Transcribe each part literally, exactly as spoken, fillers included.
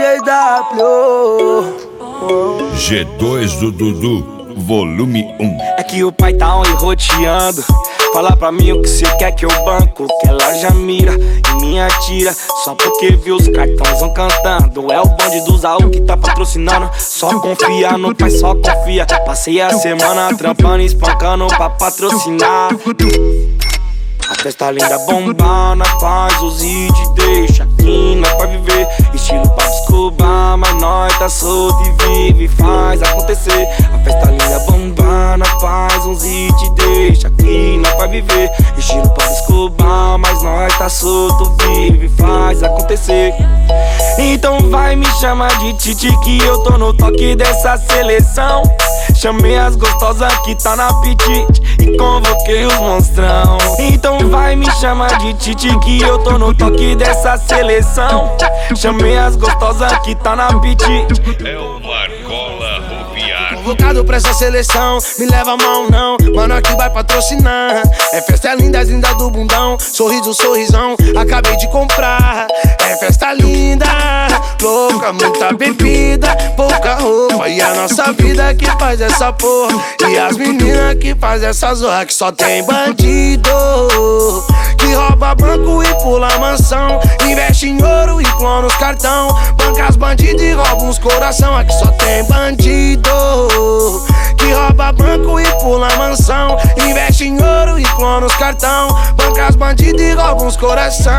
D W. G dois do Dudu, volume um. É que o pai tá on e roteando. Fala pra mim o que cê quer que eu banco, que ela já mira e me atira. Só porque viu os cartões cantando. É o bonde do Zaú que tá patrocinando. Só confia no pai, só confia. Passei a semana trampando e espancando pra patrocinar. A festa linda bombando, faz os hits, deixa aqui, nós pra viver. Estilo pra descobrir, mas nós tá solto e vive, faz acontecer. A festa linda bombando, faz uns hits, deixa aqui, nós pra viver. Estilo pra descobrir, mas nós tá solto, vive, faz acontecer. Então vai me chamar de Titi que eu tô no toque dessa seleção. Chamei as gostosas que tá na apetite e convoquei os monstrão. Então vai me chamar de Titi que eu tô no toque dessa seleção. Chamei as gostosas que tá na apetite. É o Marcola Roviar. Convocado pra essa seleção, me leva a mão não, mano aqui vai patrocinar. É festa linda, linda do bundão, sorriso, sorrisão, acabei de comprar. É festa linda, louca, muita bebida, pouca roupa. E a nossa vida que faz essa porra, e as meninas que faz essa zorra. Que só tem bandido, que rouba banco e pula mansão, investe em ouro e clona os cartão, banca as bandidos e rouba uns coração. Aqui só tem bandido, que rouba banco e pula mansão, investe em ouro e clona os cartão, banca as bandidos e rouba uns coração.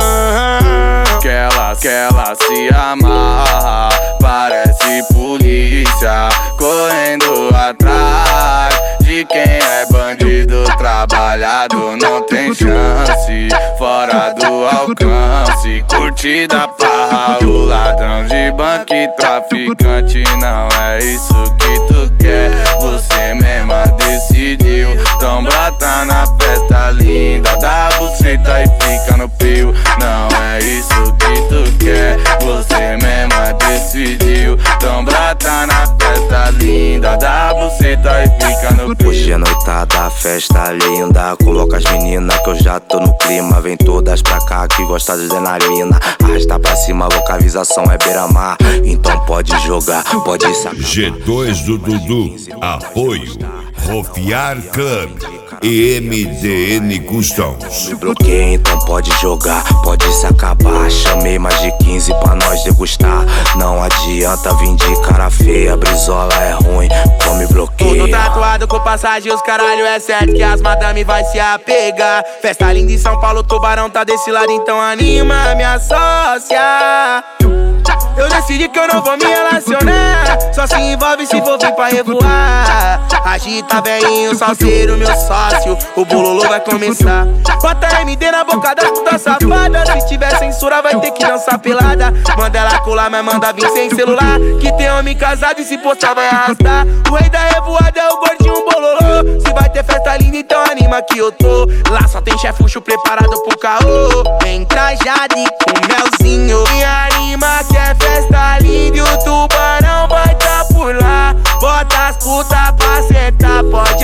Que ela, que ela se amarra, parece polícia, correndo atrás de quem é bandido. Trabalhado não tem chance, fora do alcance. Curtida parra, o ladrão de banco e traficante. Não é isso que tu quer, você mesma decidiu. Tombra tá na festa linda, dá buceta e fica no pio. Não é isso que tu quer, você mesma decidiu. Tombra tá na festa linda, dá buceta e fica no pio. Hoje é noitada, festa linda, convoca as meninas que eu já tô no clima. Vem todas pra cá que gosta de adrenalina. Arrasta pra cima, localização é beira-mar. Então pode jogar, pode sacar. G dois do Dudu, apoio Roviar Club e M D N Customs. Me bloqueia, então pode jogar, pode se acabar. Chamei mais de quinze pra nós degustar. Não adianta vir de cara feia, brisola é ruim, come bloqueia. Tudo tatuado com passagem, os caralho é certo que as madame vai se apegar. Festa linda em São Paulo, Tubarão tá desse lado, então anima minha sócia. Eu decidi que eu não vou me relacionar, só se envolve se for vir pra revoar. Agita velhinho, salseiro, meu sócio, o bololô vai começar. Bota M D na boca da puta safada, se tiver censura vai ter que dançar pelada. Manda ela colar, mas manda vir sem celular, que tem homem casado e se postar vai arrastar. O rei da revoada é o gordinho bololô. Se vai ter festa linda, então anima que eu tô. Lá só tem chefucho preparado pro caô. Vem trajado e com melzinho, me anima que é festa linda e o tubarão vai tá por lá. Bota as puta pra sentar, pode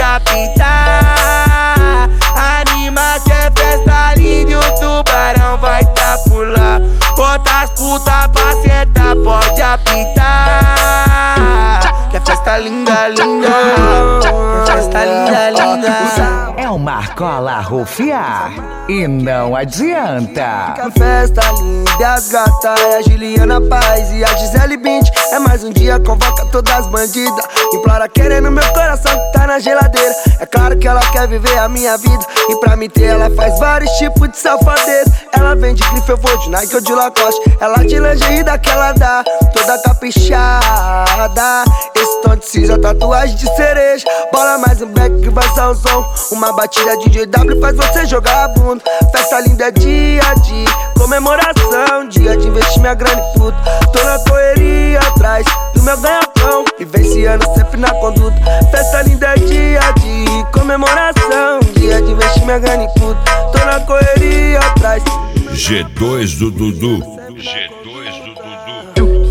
apitar. Anima que é festa linda e o tubarão vai tá por lá. Bota as puta pra sentar, pode apitar. Que é festa linda, linda. Que é festa linda, linda. É o Marcola Rufiar e não adianta. Que a festa linda, as gatas é a Juliana Paz e a Gisele Bint. É mais um dia, convoca todas as bandidas, implora querendo meu coração que tá na geladeira. É claro que ela quer viver a minha vida e pra me ter ela faz vários tipos de safadeza. Ela vem de grife, eu vou de Nike ou de Lacoste. Ela de lingerie daquela dá, toda caprichada. Esse tom de cinza, tatuagem de cereja. Bola mais um black que vai ser um som. Uma batida de D W faz você jogar a bunda. Festa linda é dia de comemoração, dia de investir minha grana e tudo. Tô na correria atrás do meu ganha-pão e venciando sempre na conduta. Festa linda é dia de comemoração, dia de investir minha grana e tudo. Tô na correria atrás. G dois do Dudu. G dois do Dudu.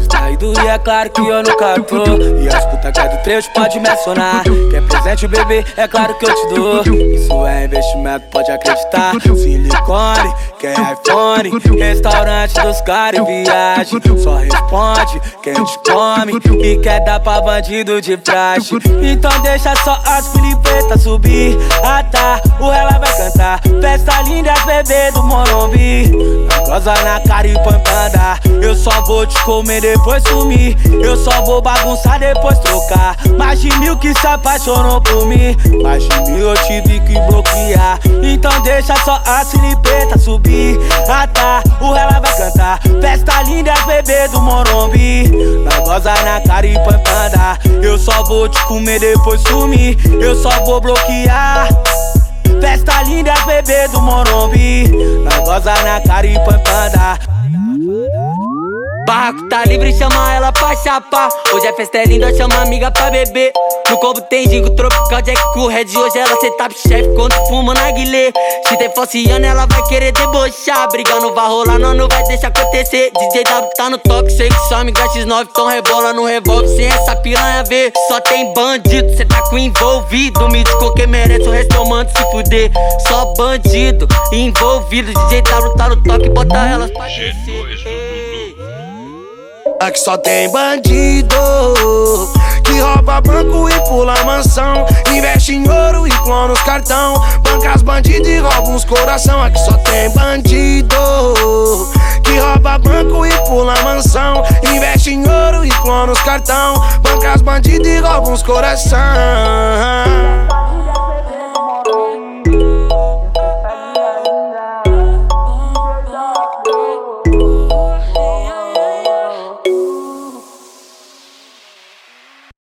bandido e é claro que eu nunca tô. E as puta que é do trecho pode me acionar. Quer presente, bebê, é claro que eu te dou. Isso é investimento, pode acreditar. Silicone, quer iPhone, restaurante dos caras e viagem. Só responde quem te come e quer dar pra bandido de praxe. Então deixa só as filipetas subir. Ah tá, o ela vai cantar. Festa linda, as bebê do Morumbi. Goza na cara e pancada. Eu só vou te comer, depois sumir. Eu só vou bagunçar, depois trocar. Mais de mil que se apaixonou por mim. Mais de mil eu tive que bloquear. Então deixa só a silipeta subir. Ah tá, o ela vai cantar. Festa linda, as bebê do Morumbi. Nós goza na cara e pancada. Eu só vou te comer, depois sumir. Eu só vou bloquear. Festa linda, as bebê do Morumbi. Nós goza na cara e pancada. Barraco tá livre, chama ela pra chapar. Hoje a festa é linda, chama amiga pra beber. No combo tem gingo tropical, Jack com Red. Hoje ela cê tá chefe quando fuma na guilê. Se tem falciano, ela vai querer debochar. Briga não vai rolar, não, não vai deixar acontecer. D J W tá no toque, sei que só amiga X nove. Então rebola no revólver, sem essa piranha ver. Só tem bandido, cê tá com envolvido. Mítico que merece, o resto eu mando se fuder. Só bandido envolvido. D J W tá no toque, bota elas pra descer. Aqui só tem bandido que rouba banco e pula mansão. Investe em ouro e clona os cartão. Banca as bandidos e rouba uns coração. Aqui só tem bandido que rouba banco e pula mansão. Investe em ouro e clona os cartão. Banca as bandidos e rouba uns coração.